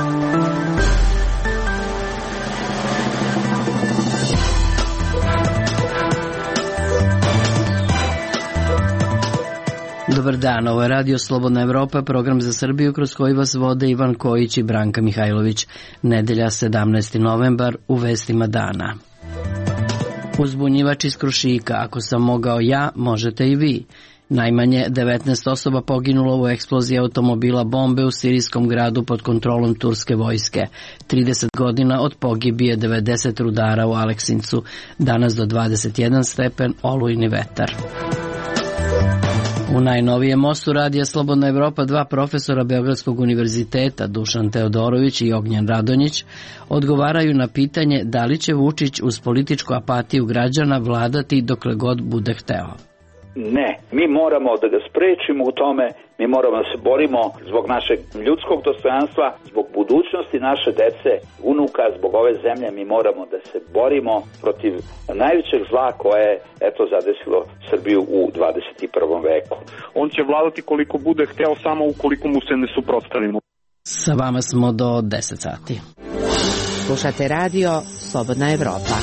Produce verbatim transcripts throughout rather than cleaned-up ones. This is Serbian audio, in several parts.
Dobar dan, ovo je Radio Slobodna Evropa, program za Srbiju kroz koji vas vode Ivan Kojić i Branka Mihajlović. Nedelja sedamnaesti novembar, u vestima dana. Uzbunjivač iz Krušika, ako sam mogao ja, možete i vi. Najmanje devetnaest osoba poginulo u eksploziji automobila bombe u sirijskom gradu pod kontrolom turske vojske. trideset godina od pogibije, devedeset rudara u Aleksincu. Danas do dvadeset jedan stepen, olujni vetar. U najnovijem mostu Radija Slobodna Evropa dva profesora Beogradskog univerziteta, Dušan Teodorović i Ognjen Radonjić, odgovaraju na pitanje da li će Vučić uz političku apatiju građana vladati dokle god bude hteo. Ne, mi moramo da ga sprečimo u tome, mi moramo da se borimo zbog našeg ljudskog dostojanstva, zbog budućnosti naše dece, unuka, zbog ove zemlje. Mi moramo da se borimo protiv najvećeg zla koje je eto zadesilo Srbiju u dvadeset prvom veku. On će vladati koliko bude hteo, samo ukoliko mu se ne suprotstavimo. Sa vama smo do deset sati. Slušate radio Slobodna Evropa.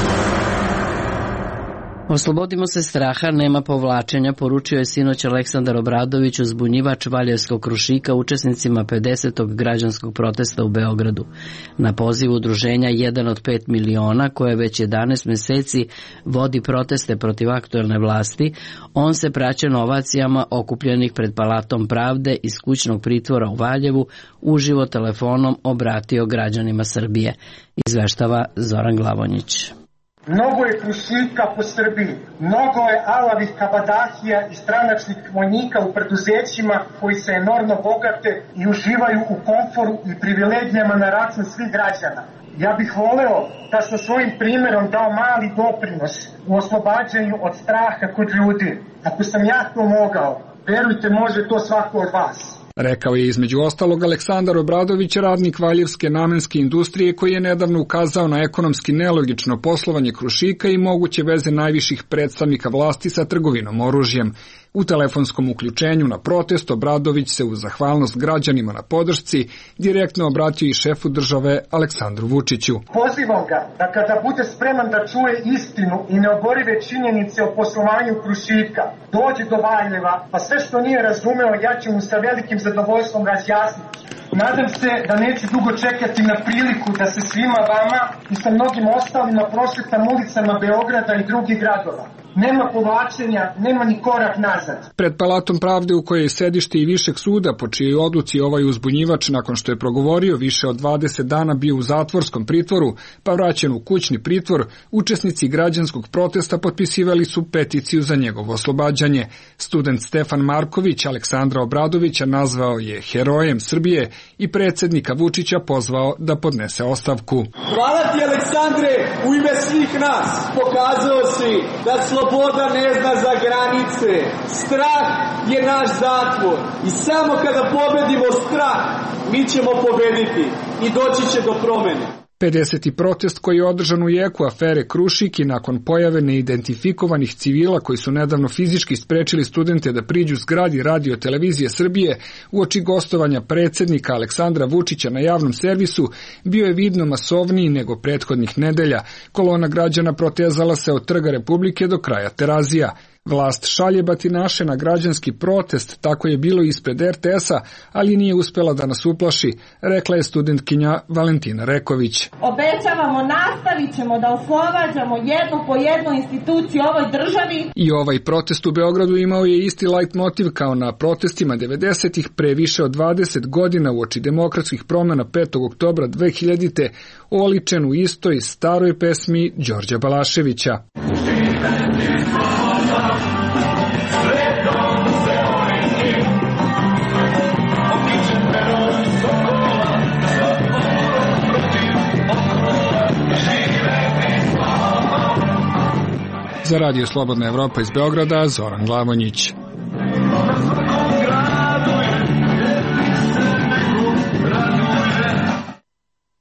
Oslobodimo se straha, nema povlačenja, poručio je sinoć Aleksandar Obradović, uzbunjivač Valjevskog Krušika, učesnicima pedesetog građanskog protesta u Beogradu. Na poziv udruženja jedan od pet miliona, koje već jedanaest meseci vodi proteste protiv aktuelne vlasti, on se praćen ovacijama okupljenih pred Palatom pravde iz kućnog pritvora u Valjevu uživo telefonom obratio građanima Srbije. Izveštava Zoran Glavonjić. Mnogo je Krušika po Srbiji, mnogo je alavih kabadahija i stranačnih vojnika u preduzećima koji se enormno bogate i uživaju u komforu i privilegijama na račun svih građana. Ja bih voleo da sa svojim primjerom dao mali doprinos u oslobađanju od straha kod ljudi. Ako sam ja to mogao, verujte, može to svako od vas. Rekao je između ostalog Aleksandar Obradović, radnik Valjevske namenske industrije, koji je nedavno ukazao na ekonomski nelogično poslovanje Krušika i moguće veze najviših predstavnika vlasti sa trgovinom oružjem. U telefonskom uključenju na protest Obradović se uz zahvalnost građanima na podršci direktno obratio i šefu države Aleksandru Vučiću. Pozivam ga da kada bude spreman da čuje istinu i neoborive činjenice o poslovanju Krušika, dođe do Valjeva, pa sve što nije razumeo ja ću mu sa velikim zadovoljstvom razjasniti. Nadam se da neću dugo čekati na priliku da se svima vama i sa mnogim ostalima prošetam ulicama Beograda i drugih gradova. Nema povlačenja, nema ni korak nazad. Pred Palatom pravde, u kojoj je sedište i višeg suda, po čijoj odluci ovaj uzbunjivač nakon što je progovorio više od dvadeset dana bio u zatvorskom pritvoru, pa vraćen u kućni pritvor, učesnici građanskog protesta potpisivali su peticiju za njegovo oslobađanje. Student Stefan Marković Aleksandra Obradovića nazvao je herojem Srbije i predsjednika Vučića pozvao da podnese ostavku. Hvala ti, Aleksandre, u ime svih nas. Pokazao si da sloboda ne zna za granice. Strah je naš zatvor. I samo kada pobedimo strah, mi ćemo pobediti i doći će do promene. pedeseti protest koji je održan u jeku afere Krušik i nakon pojave neidentifikovanih civila koji su nedavno fizički sprečili studente da priđu zgradi Radio televizije Srbije uoči gostovanja predsjednika Aleksandra Vučića na javnom servisu bio je vidno masovniji nego prethodnih nedelja. Kolona građana protezala se od Trga Republike do kraja Terazija. Vlast šalje batinaše na građanski protest, tako je bilo ispred er te esa, ali nije uspela da nas uplaši, rekla je studentkinja Valentina Reković. Obećavamo, nastavit ćemo da oslobađamo jednu po jednu instituciju ovoj državi. I ovaj protest u Beogradu imao je isti light motiv kao na protestima devedesetih pre više od dvadeset godina uoči demokratskih promjena petog oktobra dve hiljadite, oličen u istoj staroj pesmi Đorđa Balaševića. Za Radio Slobodna Evropa iz Beograda, Zoran Glavonjić.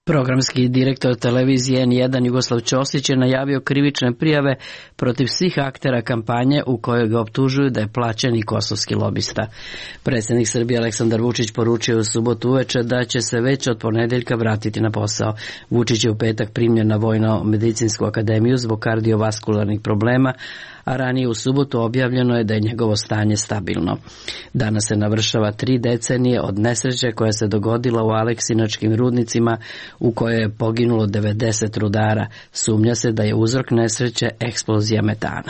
Programski direktor televizije N jedan Jugoslav Ćosić je najavio krivične prijave protiv svih aktera kampanje u kojoj ga optužuju da je plaćeni kosovski lobista. Predsjednik Srbije Aleksandar Vučić poručio u subotu uveče da će se već od ponedeljka vratiti na posao. Vučić je u petak primljen na Vojno-medicinsku akademiju zbog kardiovaskularnih problema, a ranije u subotu objavljeno je da je njegovo stanje stabilno. Danas se navršava tri decenije od nesreće koja se dogodila u Aleksinačkim rudnicima u kojoj je poginulo devedeset rudara. Sumnja se da je uzrok nesreće eksplozija metana.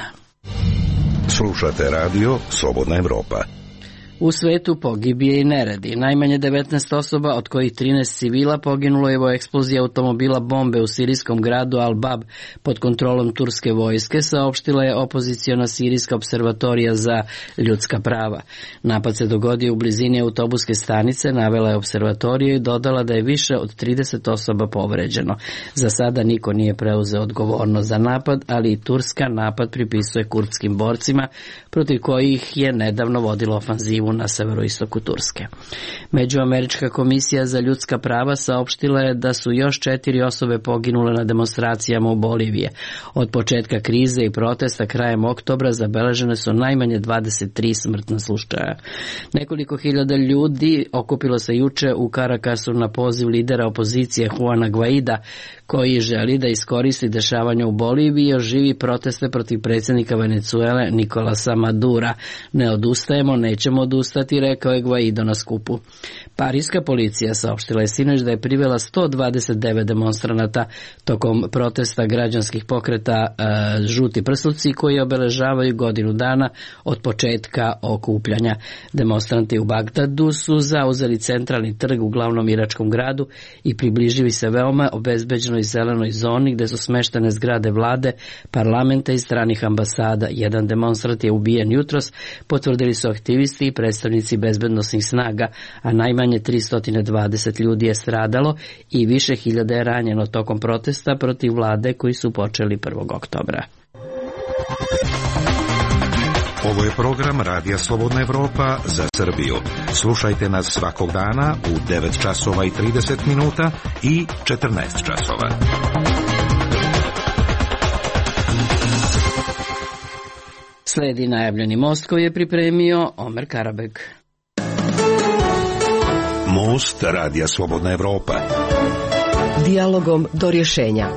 Slušate radio Slobodna Evropa. U svetu pogibije i neredi. Najmanje devetnaest osoba, od kojih trinaest civila, poginulo je u eksploziji automobila bombe u sirijskom gradu Al-Bab pod kontrolom turske vojske, saopštila je opoziciona sirijska observatorija za ljudska prava. Napad se dogodio u blizini autobuske stanice, navela je observatoriju i dodala da je više od trideset osoba povređeno. Za sada niko nije preuzeo odgovornost za napad, ali i Turska napad pripisuje kurdskim borcima, protiv kojih je nedavno vodila ofanzivu na severoistoku Turske. Međuamerička komisija za ljudska prava saopštila je da su još četiri osobe poginule na demonstracijama u Boliviji. Od početka krize i protesta krajem oktobra zabeležene su najmanje dvadeset tri smrtna slučaja. Nekoliko hiljada ljudi okupilo se juče u Caracasu na poziv lidera opozicije Juana Guaida, koji želi da iskoristi dešavanja u Boliviji i oživi proteste protiv predsjednika Venezuele Nicolasa Madura. Ne odustajemo, nećemo odustati, rekao je Guaido na skupu. Parijska policija saopštila je sinoć da je privela sto dvadeset devet demonstranata tokom protesta građanskih pokreta e, Žuti prsluci, koji obeležavaju godinu dana od početka okupljanja. Demonstranti u Bagdadu su zauzeli centralni trg u glavnom iračkom gradu i približili se veoma obezbeđenoj zelenoj zoni gde su smeštene zgrade vlade, parlamenta i stranih ambasada. Jedan demonstrant je ubijen jutros, potvrdili su aktivisti i predstavnici bezbednosnih snaga, a najmanje tristo dvadeset ljudi je stradalo i više hiljada je ranjeno tokom protesta protiv vlade koji su počeli prvog oktobra. Ovo je program Radija Slobodna Evropa za Srbiju. Slušajte nas svakog dana u devet časova i trideset minuta i četrnaest časova. Sledi najavljeni most koji je pripremio Omer Karabeg. Most Radija Slobodna Evropa. Dijalogom do rješenja.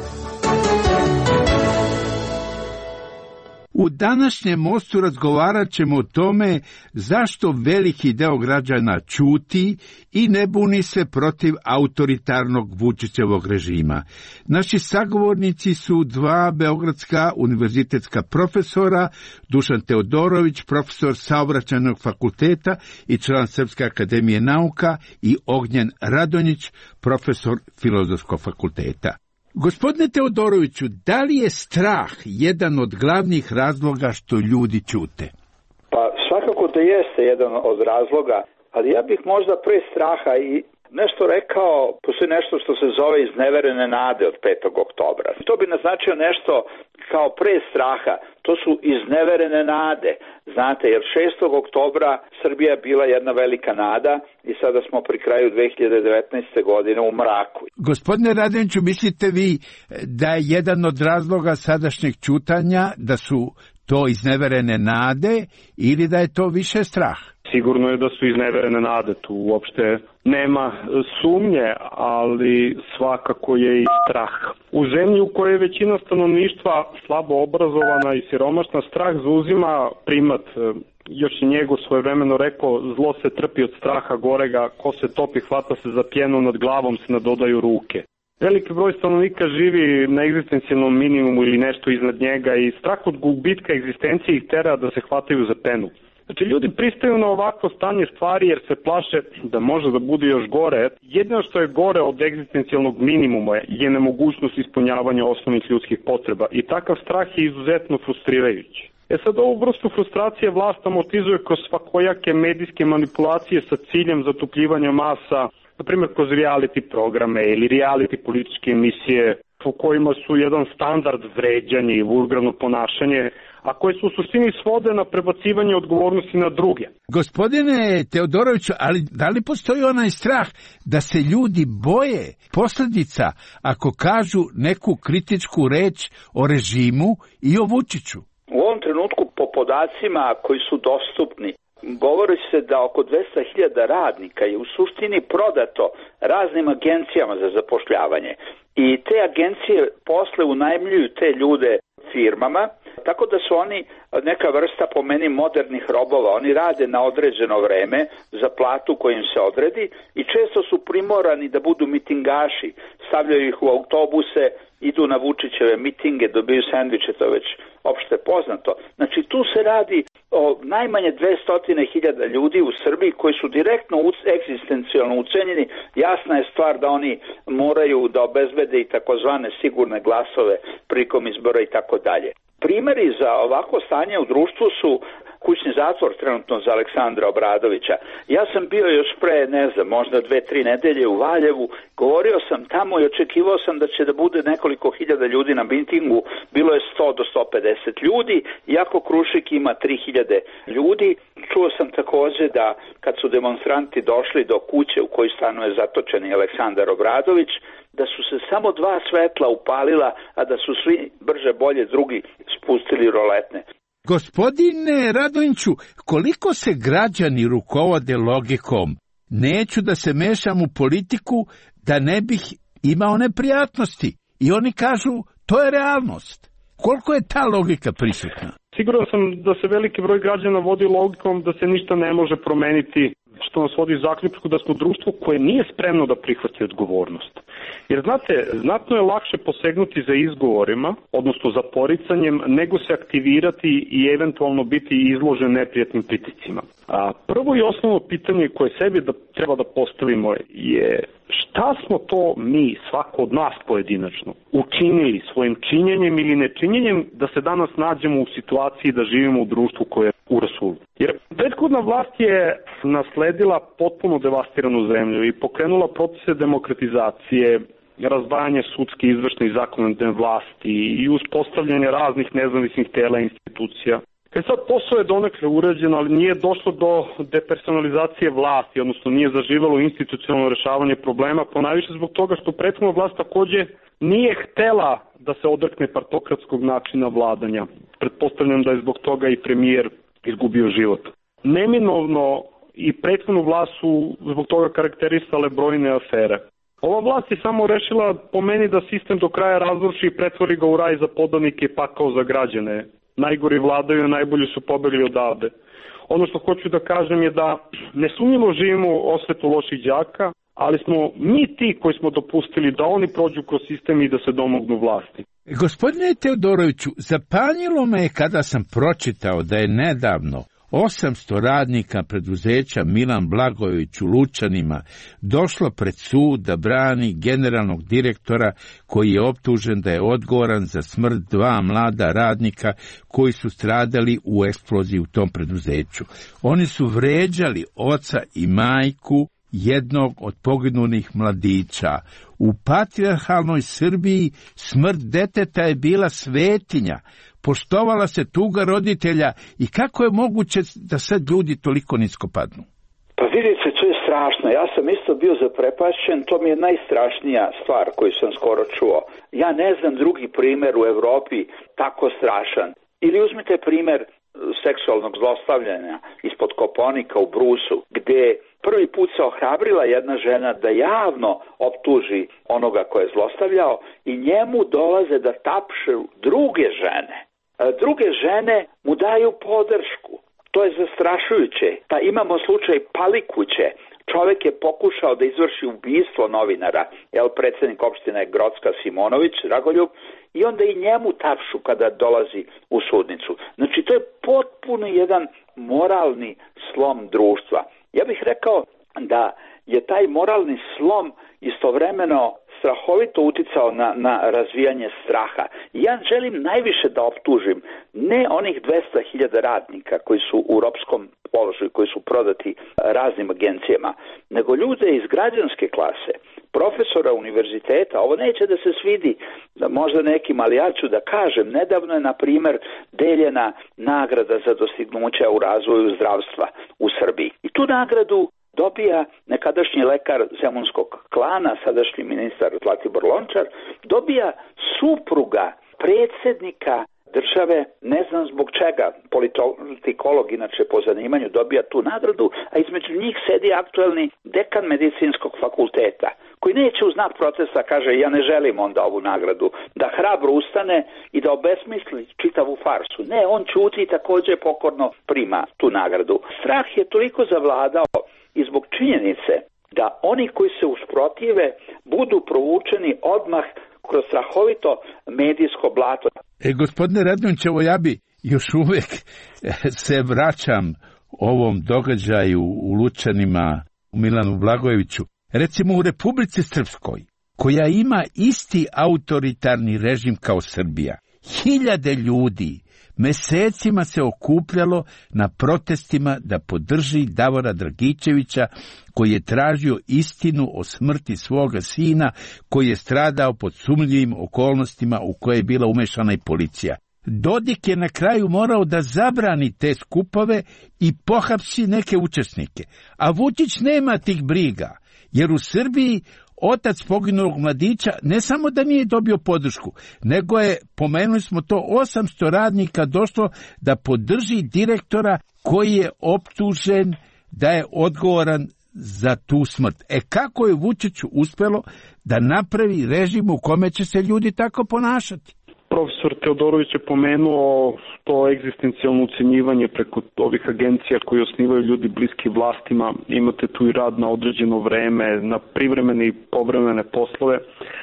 U današnjem mostu razgovarat ćemo o tome zašto veliki deo građana ćuti i ne buni se protiv autoritarnog Vučićevog režima. Naši sagovornici su dva beogradska univerzitetska profesora, Dušan Teodorović, profesor Saobraćajnog fakulteta i član Srpske akademije nauka, i Ognjen Radonjić, profesor Filozofskog fakulteta. Gospodine Teodoroviću, da li je strah jedan od glavnih razloga što ljudi ćute? Pa svakako da jeste jedan od razloga, ali ja bih možda pre straha i nešto rekao, postoji nešto što se zove izneverene nade od petog oktobra. To bi naznačio nešto kao pre straha, to su izneverene nade. Znate, jer šestog oktobra Srbija je bila jedna velika nada i sada smo pri kraju dve hiljade devetnaeste. godine u mraku. Gospodine Radonjiću, mislite vi da je jedan od razloga sadašnjeg ćutanja da su to izneverene nade ili da je to više strah? Sigurno je da su izneverene nade, tu uopšte nema sumnje, ali svakako je i strah. U zemlji u kojoj je većina stanovništva slabo obrazovana i siromašna, strah zauzima primat. Još je njegov svojevremeno rekao, zlo se trpi od straha gorega, ko se topi hvata se za pjenu, nad glavom se nadodaju ruke. Veliki broj stanovnika živi na egzistencijalnom minimumu ili nešto iznad njega i strah od gubitka egzistencije ih tera da se hvataju za penu. Znači, ljudi pristaju na ovakvo stanje stvari jer se plaše da može da bude još gore. Jedino što je gore od egzistencijalnog minimuma je nemogućnost ispunjavanja osnovnih ljudskih potreba i takav strah je izuzetno frustrirajući. E sad, ovu vrstu frustracije vlast amortizuje kroz svakojake medijske manipulacije sa ciljem zatupljivanja masa, na primjer kroz reality programe ili reality političke emisije, u kojima su jedan standard vređanje i vulgarno ponašanje, a koje su u suštini svode na prebacivanje odgovornosti na druge. Gospodine Teodoroviću, ali da li postoji onaj strah da se ljudi boje posljedica ako kažu neku kritičku reč o režimu i o Vučiću? U ovom trenutku po podacima koji su dostupni, govori se da oko dvesta hiljada radnika je u suštini prodato raznim agencijama za zapošljavanje i te agencije posle unajmljuju te ljude firmama, tako da su oni neka vrsta po meni modernih robova. Oni rade na određeno vreme za platu koju im se odredi i često su primorani da budu mitingaši, stavljaju ih u autobuse, idu na Vučićeve mitinge, dobiju sendviče, to je već opšte poznato. Znači tu se radi o najmanje dvesta hiljada ljudi u Srbiji koji su direktno egzistencijalno ucenjeni. Jasna je stvar da oni moraju da obezbede i takozvane sigurne glasove prikom izbora i tako dalje. Primeri za ovako stanje u društvu su kućni zatvor trenutno za Aleksandra Obradovića. Ja sam bio još pre, ne znam, možda dve, tri nedelje u Valjevu, govorio sam tamo i očekivao sam da će da bude nekoliko hiljada ljudi na mitingu, bilo je sto do sto pedeset ljudi, iako Krušik ima tri hiljade ljudi. Čuo sam takođe da kad su demonstranti došli do kuće u kojoj stanuje zatočeni Aleksandar Obradović, da su se samo dva svetla upalila, a da su svi brže bolje drugi spustili roletne. Gospodine Radonjiću, koliko se građani rukovode logikom, neću da se mešam u politiku da ne bih imao neprijatnosti. I oni kažu, to je realnost. Koliko je ta logika prisutna? Siguran sam da se veliki broj građana vodi logikom da se ništa ne može promeniti, što nas vodi zaključku da smo društvo koje nije spremno da prihvati odgovornost. Jer znate, znatno je lakše posegnuti za izgovorima, odnosno za poricanjem, nego se aktivirati i eventualno biti izložen neprijatnim pritiscima. A prvo i osnovno pitanje koje sebi da treba da postavimo je šta smo to mi, svako od nas pojedinačno, učinili svojim činjenjem ili nečinjenjem da se danas nađemo u situaciji da živimo u društvu koje je u rasulu. Jer prethodna vlast je nasledila potpuno devastiranu zemlju i pokrenula procese demokratizacije, razdvajanje sudske, izvršne i zakonodavne vlasti i uspostavljanje raznih nezavisnih tela i institucija. Kad sad posao je donekle urađen, ali nije došlo do depersonalizacije vlasti, odnosno nije zaživalo institucionalno rešavanje problema, ponajviše zbog toga što prethodna vlast takođe nije htela da se odrekne partokratskog načina vladanja. Pretpostavljam da je zbog toga i premijer izgubio život. Neminovno i prethodnu vlast su zbog toga karakterisale brojne afere. Ova vlast je samo rešila po meni da sistem do kraja razruši i pretvori ga u raj za podanike i pakao za građane. Najgori vladaju, najbolji su pobegli odavde. Ono što hoću da kažem je da nesumnjivo živimo u osvetu loših đaka, ali smo mi ti koji smo dopustili da oni prođu kroz sistem i da se domognu vlasti. Gospodine Teodoroviću, zapanjilo me je kada sam pročitao da je nedavno osamsto radnika preduzeća Milan Blagojević u Lučanima došlo pred sud da brani generalnog direktora koji je optužen da je odgovoran za smrt dva mlada radnika koji su stradali u eksploziji u tom preduzeću. Oni su vređali oca i majku jednog od poginulih mladića. U patrijarhalnoj Srbiji smrt deteta je bila svetinja. Poštovala se tuga roditelja i kako je moguće da sad ljudi toliko nisko padnu? Pa vidite, to je strašno. Ja sam isto bio zaprepašćen, to mi je najstrašnija stvar koju sam skoro čuo. Ja ne znam drugi primer u Evropi tako strašan. Ili uzmite primer seksualnog zlostavljanja ispod Kopaonika u Brusu, gde prvi put se ohrabrila jedna žena da javno optuži onoga ko je zlostavljao i njemu dolaze da tapšu druge žene. Druge žene mu daju podršku. To je zastrašujuće. Pa imamo slučaj Palikuće. Čovek je pokušao da izvrši ubistvo novinara, jel, predsednik opštine Grocka Simonović, Dragoljub, i onda i njemu tapšu kada dolazi u sudnicu. Znači, to je potpuno jedan moralni slom društva. Ja bih rekao da je taj moralni slom istovremeno strahovito uticao na, na razvijanje straha. Ja želim najviše da optužim ne onih dvesta hiljada radnika koji su u ropskom položaju, koji su prodati raznim agencijama, nego ljude iz građanske klase, profesora univerziteta. Ovo neće da se svidi da možda nekim, ali ja ću da kažem, nedavno je na primer deljena nagrada za dostignuća u razvoju zdravstva u Srbiji. I tu nagradu dobija nekadašnji lekar zemunskog klana, sadašnji ministar Zlatibor Lončar, dobija supruga predsjednika države, ne znam zbog čega, politikolog inače po zanimanju dobija tu nagradu, a između njih sedi aktuelni dekan medicinskog fakulteta, koji neće u znak protesta, kaže, ja ne želim onda ovu nagradu, da hrabro ustane i da obesmisli čitavu farsu. Ne, on ćuti i također pokorno prima tu nagradu. Strah je toliko zavladao i zbog činjenice da oni koji se usprotive budu provučeni odmah kroz strahovito medijsko blato. E, gospodine Radonjić, evo ja bi još uvek se vraćam ovom događaju u Lučanima, u Milanu Blagojeviću. Recimo u Republici Srpskoj, koja ima isti autoritarni režim kao Srbija, hiljade ljudi mesecima se okupljalo na protestima da podrži Davora Dragičevića, koji je tražio istinu o smrti svoga sina, koji je stradao pod sumnjivim okolnostima u koje je bila umešana i policija. Dodik je na kraju morao da zabrani te skupove i pohapsi neke učesnike, a Vučić nema tih briga, jer u Srbiji otac poginulog mladića ne samo da nije dobio podršku, nego je, pomenuli smo to, osamsto radnika došlo da podrži direktora koji je optužen da je odgovoran za tu smrt. E kako je Vučiću uspelo da napravi režim u kome će se ljudi tako ponašati? Profesor Teodorović je pomenuo to egzistencijalno ucenjivanje preko ovih agencija koji osnivaju ljudi bliski vlastima. Imate tu i rad na određeno vreme, na privremene i povremene poslove.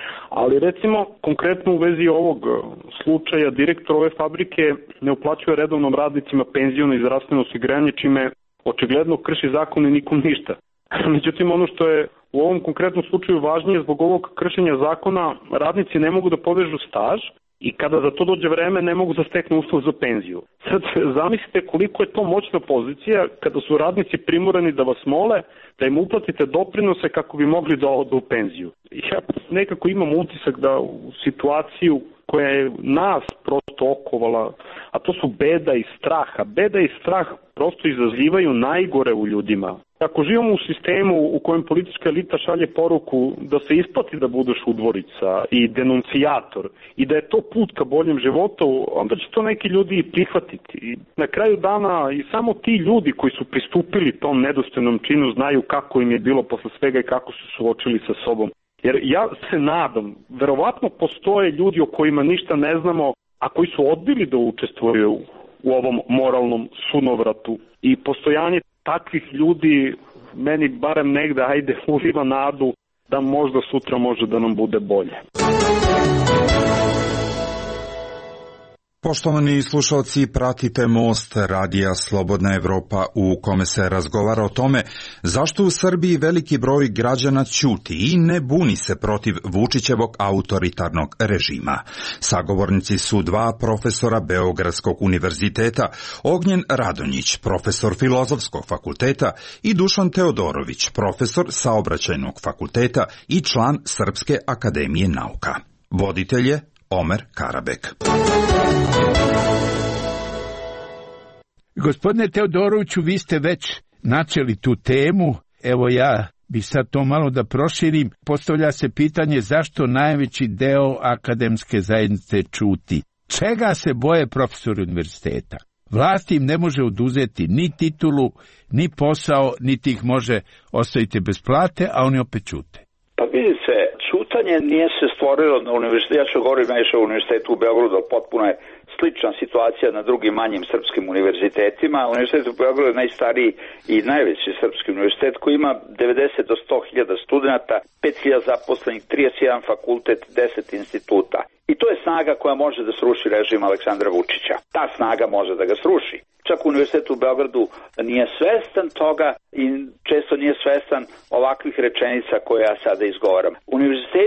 Ali recimo, konkretno u vezi ovog slučaja, direktor ove fabrike ne uplaćuje redovnom radnicima penziono i zdravstveno osiguranje, čime očigledno krši zakon i nikom ništa. Međutim, ono što je u ovom konkretnom slučaju važnije, zbog ovog kršenja zakona radnici ne mogu da povežu staž, i kada za to dođe vreme ne mogu da steknu uslov za penziju. Sad zamislite koliko je to moćna pozicija kada su radnici primorani da vas mole da im uplatite doprinose kako bi mogli da odu u penziju. Ja nekako imam utisak da u situaciju koja je nas prosto okovala, a to su beda i strah, a beda i strah prosto izazivaju najgore u ljudima. Ako živimo u sistemu u kojem politička elita šalje poruku da se isplati da budeš udvorica i denuncijator i da je to put ka boljem životu, onda će to neki ljudi i prihvatiti. I na kraju dana i samo ti ljudi koji su pristupili tom nedostojnom činu znaju kako im je bilo posle svega i kako su suočili sa sobom. Jer ja se nadam, verovatno postoje ljudi o kojima ništa ne znamo, a koji su odbili da učestvuju u ovom moralnom sunovratu. I postojanje takvih ljudi meni barem negde ajde uliva nadu da možda sutra može da nam bude bolje. Poštovani slušalci, pratite Most radija Slobodna Evropa u kome se razgovara o tome zašto u Srbiji veliki broj građana ćuti i ne buni se protiv Vučićevog autoritarnog režima. Sagovornici su dva profesora Beogradskog univerziteta, Ognjen Radonjić, profesor Filozofskog fakulteta i Dušan Teodorović, profesor Saobraćajnog fakulteta i član Srpske akademije nauka. Voditelj je Omer Karabek. Gospodine Teodoroviću, vi ste već načeli tu temu. Evo ja bi sad to malo da proširim. Postavlja se pitanje zašto najveći deo akademske zajednice ćuti. Čega se boje profesori univerziteta? Vlast im ne može oduzeti ni titulu, ni posao, niti ih može ostaviti bez plate, a oni opet ćute. Pa vidite, ćutanje nije se stvorilo na univerzitetu, ja ću govoriti najviše o univerzitetu u Beogradu, ali potpuno je slična situacija na drugim manjim srpskim univerzitetima. Univerzitet u Beogradu je najstariji i najveći srpski univerzitet koji ima devedeset do sto hiljada studenta, pet hiljada zaposlenih, trideset jedan fakultet, deset instituta. I to je snaga koja može da sruši režim Aleksandra Vučića. Ta snaga može da ga sruši. Čak univerzitet u Beogradu nije svestan toga i često nije svestan ovakvih rečenica koje ja sada izgovaram. Univerziteti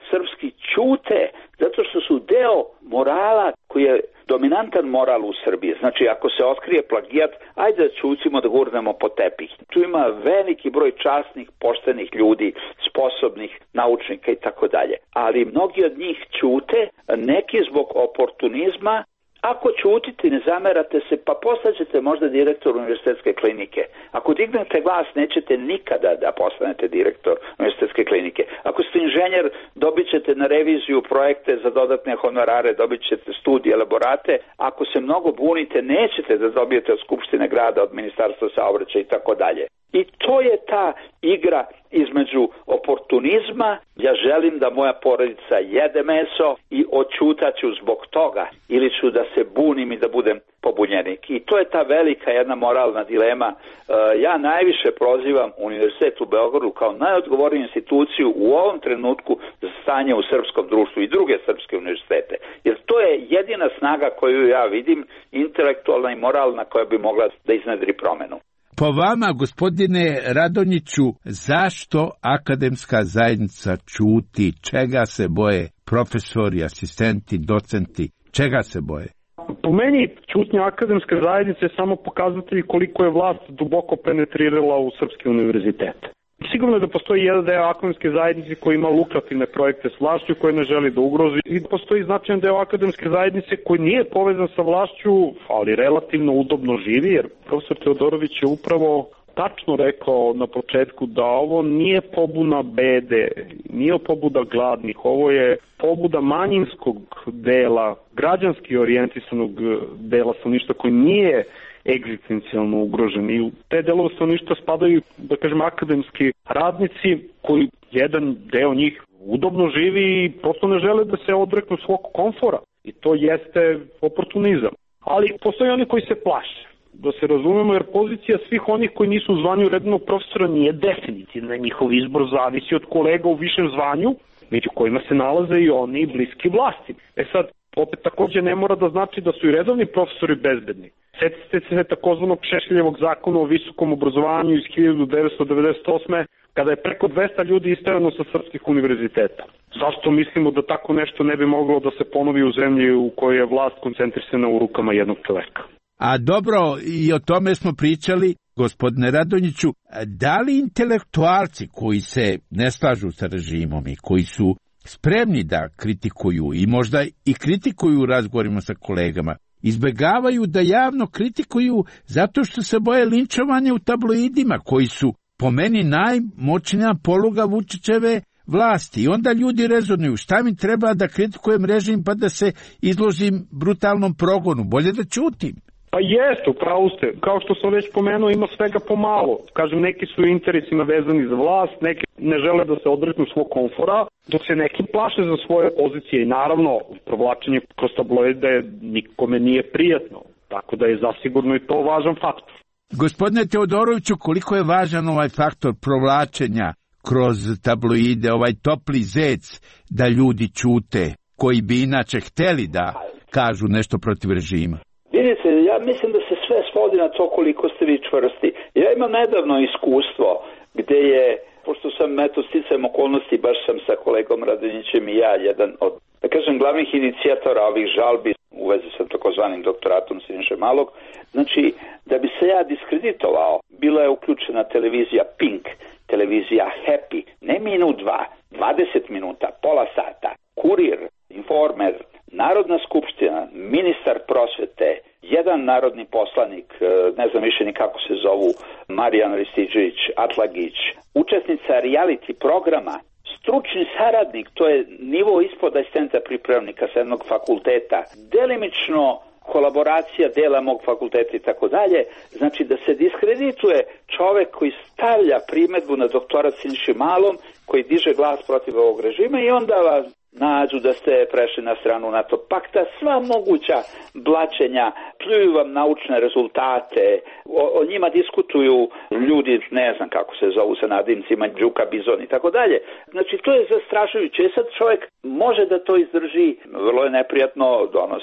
srpski ćute zato što su deo morala koji je dominantan moral u Srbiji. Znači, ako se otkrije plagijat, ajde da ćutimo, da gurnemo po tepih. Tu ima veliki broj časnih, poštenih ljudi, sposobnih naučnika i tako dalje. Ali mnogi od njih ćute, neki zbog oportunizma. Ako ćutite, ne zamerate se, pa postaćete možda direktor univerzitetske klinike. Ako dignete glas, nećete nikada da postanete direktor univerzitetske klinike. Ako ste inženjer, dobit ćete na reviziju projekte za dodatne honorare, dobit ćete studije, elaborate. Ako se mnogo bunite, nećete da dobijete od Skupštine grada, od Ministarstva saobraćaja i tako dalje. I to je ta igra između oportunizma, ja želim da moja porodica jede meso i odćutaću zbog toga, ili ću da se bunim i da budem pobunjenik. I to je ta velika jedna moralna dilema. Ja najviše prozivam Univerzitet u Beogradu kao najodgovorniju instituciju u ovom trenutku za stanje u srpskom društvu i druge srpske univerzitete. Jer to je jedina snaga koju ja vidim, intelektualna i moralna, koja bi mogla da iznedri promenu. Po vama, gospodine Radonjiću, zašto akademska zajednica ćuti? Čega se boje profesori, asistenti, docenti? Čega se boje? Po meni, ćutnja akademske zajednice je samo pokazatelj koliko je vlast duboko penetrirala u srpski univerzitet. Sigurno je da postoji jedan deo akademske zajednice koji ima lukrativne projekte s vlašću koje ne želi da ugrozi, i postoji značajan deo akademske zajednice koji nije povezan sa vlašću, ali relativno udobno živi, jer profesor Teodorović je upravo tačno rekao na početku da ovo nije pobuna bede, nije pobuda gladnih, ovo je pobuda manjinskog dela, građanski orijentisanog dela stanovništva koji nije egzistencijalno ugrožen. I u te delove stanovništva spadaju, da kažem, akademski radnici koji jedan deo njih udobno živi i prosto ne žele da se odreknu svog komfora. I to jeste oportunizam. Ali postoje oni koji se plaše. Da se razumemo, jer pozicija svih onih koji nisu u zvanju redovnog profesora nije definitivna. Njihov izbor zavisi od kolega u višem zvanju, među kojima se nalaze i oni bliski vlasti. E sad, opet takođe ne mora da znači da su i redovni profesori bezbedni. Sjetite se takozvanog Šešeljevog zakona o visokom obrazovanju iz hiljadu devetsto devedeset osme kada je preko dvesta ljudi isterano sa srpskih univerziteta. Zašto mislimo da tako nešto ne bi moglo da se ponovi u zemlji u kojoj je vlast koncentrisana u rukama jednog čoveka? A dobro, i o tome smo pričali, gospodine Radonjiću, da li intelektualci koji se ne slažu sa režimom i koji su spremni da kritikuju i možda i kritikuju u razgovorima sa kolegama, izbegavaju da javno kritikuju zato što se boje linčovanja u tabloidima koji su po meni najmoćnija poluga Vučićeve vlasti. I onda ljudi rezonuju, šta mi treba da kritikujem režim pa da se izložim brutalnom progonu, bolje da ćutim. Pa jeste, upravo ste. Kao što sam već pomenuo, ima svega pomalo. Kažem, neki su interesima vezani za vlast, neki ne žele da se odreknu svog komfora, dok se neki plaše za svoje pozicije. I naravno, provlačenje kroz tabloide nikome nije prijatno. Tako da je zasigurno i to važan faktor. Gospodine Teodoroviću, koliko je važan ovaj faktor provlačenja kroz tabloide, ovaj topli zec da ljudi ćute, koji bi inače hteli da kažu nešto protiv režima? Vidite, ja mislim da se sve svodi na to koliko ste vi čvrsti. Ja imam nedavno iskustvo gde je, pošto sam eto sticajem okolnosti, baš sam sa kolegom Radonjićem i ja, jedan od, da kažem, glavnih inicijatora ovih žalbi u vezi sa takozvanim doktoratom Siniše Malog. Znači, da bi se ja diskreditovao, bila je uključena televizija Pink, televizija Happy, ne minut dva, dvadeset minuta, pola sata, Kurir, Informer, Narodna skupština, ministar prosvete, jedan narodni poslanik, ne znam više ni kako se zovu, Marijan Ristiđević, Atlagić, učesnica reality programa, stručni saradnik, to je nivo ispod asistenta pripravnika sa jednog fakulteta, delimično kolaboracija dela mog fakulteta i tako dalje, znači da se diskredituje čovek koji stavlja primedbu na doktorat Siniši Malom, koji diže glas protiv ovog režima i onda vas nađu da ste prešli na stranu NATO pakta, sva moguća blaćenja, pljuju vam naučne rezultate, o, o njima diskutuju ljudi, ne znam kako se zovu sa nadimcima, Đuka, Bizon i tako dalje. Znači, to je zastrašujuće. Sad čovjek može da to izdrži, vrlo je neprijatno, donosi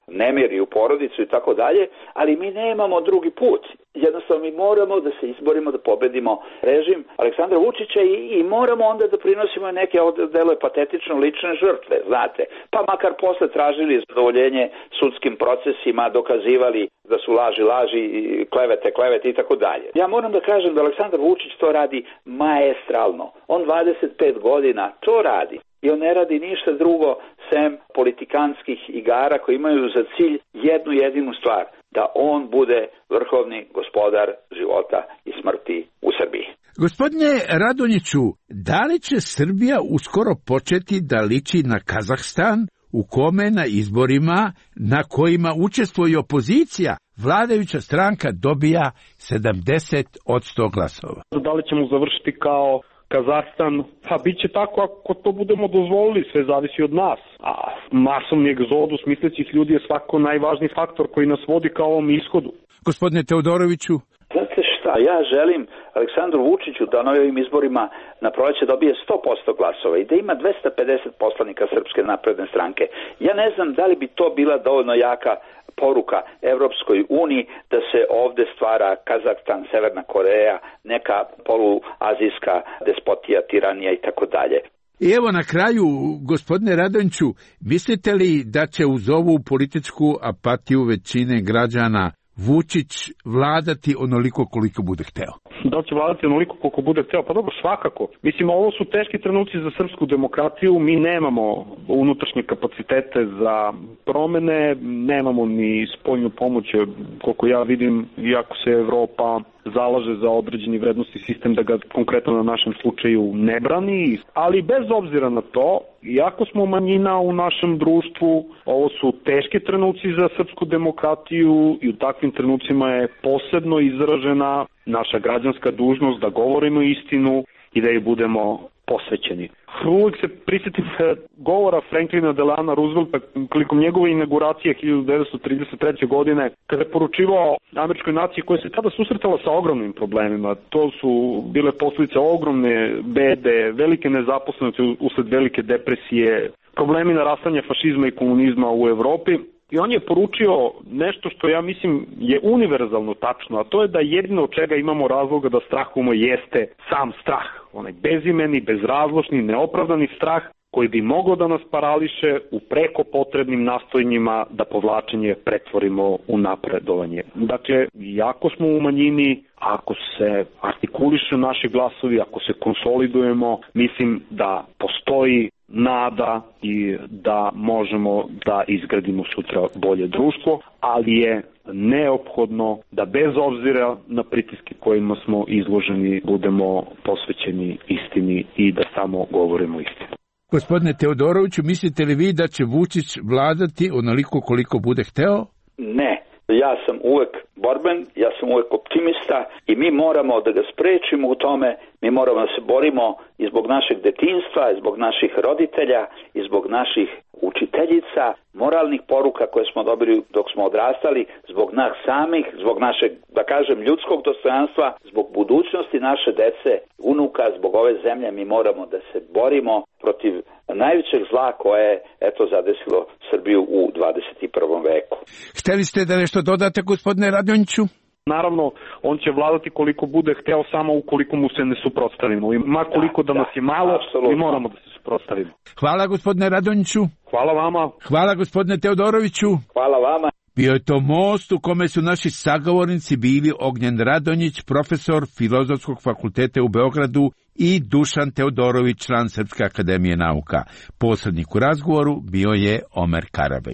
nemir i u porodicu i tako dalje, ali mi nemamo drugi put. Jednostavno mi moramo da se izborimo, da pobedimo režim Aleksandra Vučića i, i moramo onda da prinosimo neke delove patetično lične žrtve, znate. Pa makar posle tražili zadovoljenje sudskim procesima, dokazivali da su laži, laži, klevete, klevete i tako dalje. Ja moram da kažem da Aleksandar Vučić to radi maestralno. On dvadeset pet godina to radi. I on ne radi ništa drugo sem politikanskih igara koji imaju za cilj jednu jedinu stvar, da on bude vrhovni gospodar života i smrti u Srbiji. Gospodine Radonjiću, da li će Srbija uskoro početi da liči na Kazahstan, u kome na izborima na kojima učestvuje opozicija, vladajuća stranka dobija sedamdeset posto glasova? Da li ćemo završiti kao Kazahstan? Pa bit će tako ako to budemo dozvolili, sve zavisi od nas. A masovni egzodus mislećih ljudi je svako najvažniji faktor koji nas vodi ka ovom ishodu. Gospodine Teodoroviću, znate šta, ja želim Aleksandru Vučiću da na ovim izborima na proleće dobije sto posto glasova i da ima dvesta pedeset poslanika Srpske napredne stranke. Ja ne znam da li bi to bila dovoljno jaka poruka Evropskoj uniji da se ovde stvara Kazahstan, Severna Koreja, neka poluazijska despotija, tiranija i tako dalje. I evo na kraju, gospodine Radonjiću, mislite li da će uz ovu političku apatiju većine građana Vučić vladati onoliko koliko bude hteo? Da li će vladati onoliko koliko bude hteo? Pa dobro, svakako. Mislim, ovo su teški trenuci za srpsku demokratiju. Mi nemamo unutrašnje kapacitete za promene, nemamo ni spoljnu pomoć, koliko ja vidim, iako se Evropa zalaže za određeni vrednosti sistem da ga konkretno na našem slučaju ne brani, ali bez obzira na to, iako smo manjina u našem društvu, ovo su teški trenuci za srpsku demokratiju i u takvim trenucima je posebno izražena naša građanska dužnost da govorimo istinu i da je budemo posvećeni. Uvijek se prisjetim govora Franklina Delana Roosevelta prilikom njegove inauguracije hiljadu devetsto trideset treće. godine, kada je poručivao američkoj naciji koja se tada susretala sa ogromnim problemima. To su bile posljedice ogromne bede, velike nezaposlenosti usled velike depresije, problemi narastanja fašizma i komunizma u Evropi. I on je poručio nešto što ja mislim je univerzalno tačno, a to je da jedino od čega imamo razloga da strahujemo jeste sam strah. Onaj bezimeni, bezrazložni, neopravdani strah koji bi mogao da nas parališe u preko potrebnim nastojanjima da povlačenje pretvorimo u napredovanje. Dakle, iako smo u manjini, ako se artikulišu naši glasovi, ako se konsolidujemo, mislim da postoji nada i da možemo da izgradimo sutra bolje društvo, ali je neophodno da bez obzira na pritiske kojima smo izloženi budemo posvećeni istini i da samo govorimo istinu. Gospodine Teodoroviću, mislite li vi da će Vučić vladati onoliko koliko bude hteo? Ne. Ja sam uvek borben, ja sam uvek optimista i mi moramo da ga sprečimo u tome, mi moramo da se borimo i zbog našeg detinjstva, i zbog naših roditelja, i zbog naših učiteljica, moralnih poruka koje smo dobili dok smo odrastali, zbog nas samih, zbog našeg, da kažem, ljudskog dostojanstva, zbog budućnosti naše dece, unuka, zbog ove zemlje mi moramo da se borimo protiv najvećeg zla koje je, eto, zadesilo Srbiju u dvadeset prvom veku. Hteli ste da nešto dodate, gospodine Radonjiću? Naravno, on će vladati koliko bude hteo samo ukoliko mu se ne suprotstavimo. I ma koliko da, da nas je malo, mi moramo da se suprotstavimo. Hvala, gospodine Radonjiću. Hvala vama. Hvala, gospodine Teodoroviću. Hvala vama. Bio je to most u kome su naši sagovornici bili Ognjen Radonjić, profesor Filozofskog fakulteta u Beogradu, i Dušan Teodorović, član Srpske akademije nauka. Posrednik u razgovoru bio je Omer Karabek.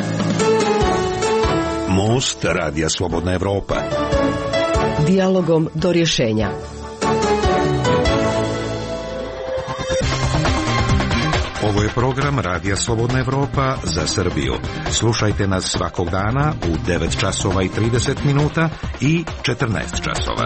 Most Radija Slobodna Evropa. Dijalogom do rješenja. Ovo je program Radija Slobodna Evropa za Srbiju. Slušajte nas svakog dana u devet časova i trideset minuta i četrnaest časova.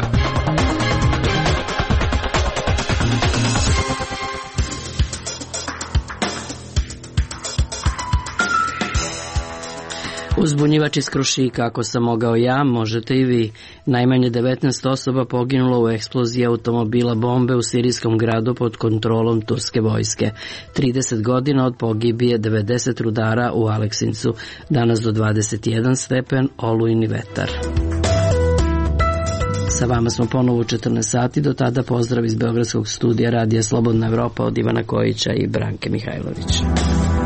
Uzbunjivač iz Krušika, ako sam mogao ja, možete i vi. Najmanje devetnaest osoba poginulo u eksploziji automobila bombe u sirijskom gradu pod kontrolom turske vojske. trideset godina od pogibije, devedeset rudara u Aleksincu. Danas do dvadeset jedan stepen, olujni vetar. Sa vama smo ponovo u četrnaest sati, do tada pozdrav iz Beogradskog studija Radija Slobodna Evropa od Ivana Kojića i Branke Mihajlović.